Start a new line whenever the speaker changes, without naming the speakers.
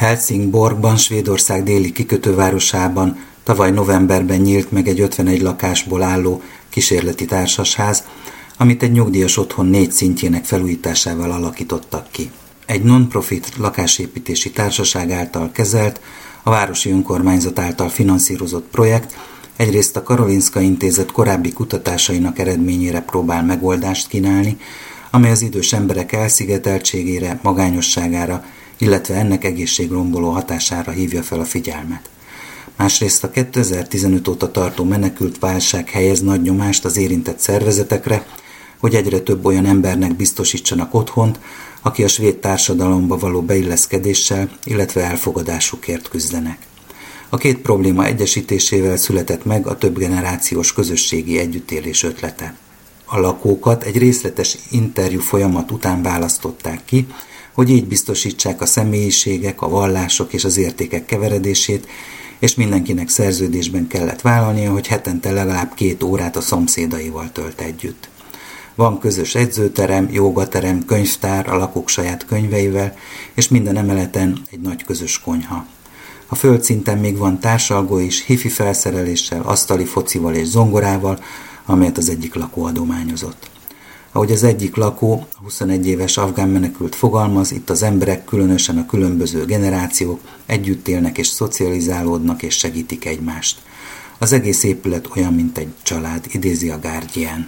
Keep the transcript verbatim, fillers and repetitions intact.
Helsingborgban, Svédország déli kikötővárosában tavaly novemberben nyílt meg egy ötvenegy lakásból álló kísérleti társasház, amit egy nyugdíjas otthon négy szintjének felújításával alakítottak ki. Egy non-profit lakásépítési társaság által kezelt, a városi önkormányzat által finanszírozott projekt egyrészt a Karolinska Intézet korábbi kutatásainak eredményére próbál megoldást kínálni, amely az idős emberek elszigeteltségére, magányosságára, illetve ennek egészségromboló hatására hívja fel a figyelmet. Másrészt a kétezer-tizenöt óta tartó menekült válság helyez nagy nyomást az érintett szervezetekre, hogy egyre több olyan embernek biztosítsanak otthont, aki a svéd társadalomba való beilleszkedéssel, illetve elfogadásukért küzdenek. A két probléma egyesítésével született meg a többgenerációs közösségi együttélés ötlete. A lakókat egy részletes interjú folyamat után választották ki, hogy így biztosítsák a személyiségek, a vallások és az értékek keveredését, és mindenkinek szerződésben kellett vállalnia, hogy hetente legalább két órát a szomszédaival tölt együtt. Van közös edzőterem, jógaterem, könyvtár a lakók saját könyveivel, és minden emeleten egy nagy közös konyha. A földszinten még van társalgó is, hifi felszereléssel, asztali focival és zongorával, amelyet az egyik lakó adományozott. Ahogy az egyik lakó, a huszonegy éves afgán menekült fogalmaz, itt az emberek, különösen a különböző generációk együtt élnek és szocializálódnak és segítik egymást. Az egész épület olyan, mint egy család, idézi a Guardian.